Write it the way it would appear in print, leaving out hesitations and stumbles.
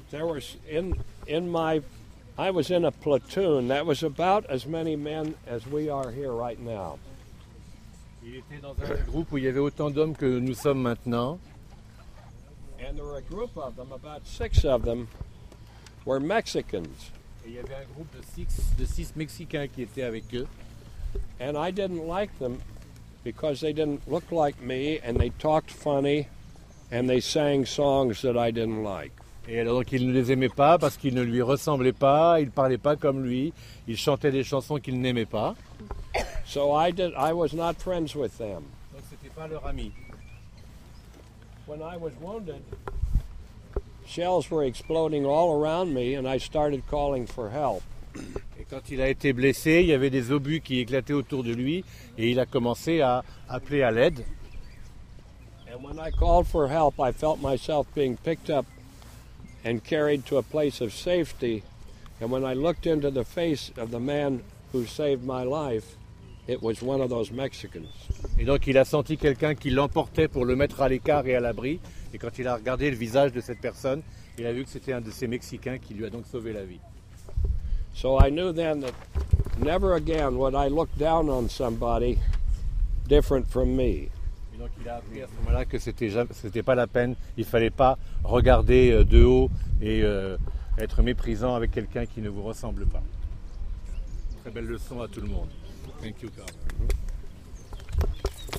There was I was in a platoon. That was about as many men as we are here right now. Il était dans un groupe où il y avait autant d'hommes que nous sommes maintenant. And there were a group of them, about 6 of them, were Mexicans. Et il y avait un groupe de six Mexicains qui étaient avec eux. And I didn't like them because they didn't look like me and they talked funny and they sang songs that I didn't like. Et alors donc il ne les aimait pas parce qu'ils ne lui ressemblaient pas, ils ne parlaient pas comme lui, ils chantaient des chansons qu'il n'aimait pas. So I was not friends with them. Donc c'était pas leur ami. When I was wounded, shells were exploding all around me and I started calling for help. Et quand il a été blessé, il y avait des obus qui éclataient autour de lui et il a commencé à appeler à l'aide. And when I called for help, I felt myself being picked up and carried to a place of safety. And when I looked into the face of the man who saved my life, it was one of those Mexicans. Et donc il a senti quelqu'un qui l'emportait pour le mettre à l'écart et à l'abri. Et quand il a regardé le visage de cette personne, il a vu que c'était un de ces Mexicains qui lui a donc sauvé la vie. So I knew then that never again would I look down on somebody different from me. Et donc il a appris à ce moment-là que c'était pas la peine, il fallait pas regarder de haut et être méprisant avec quelqu'un qui ne vous ressemble pas. Très belle leçon à tout le monde. Thank you, Carl.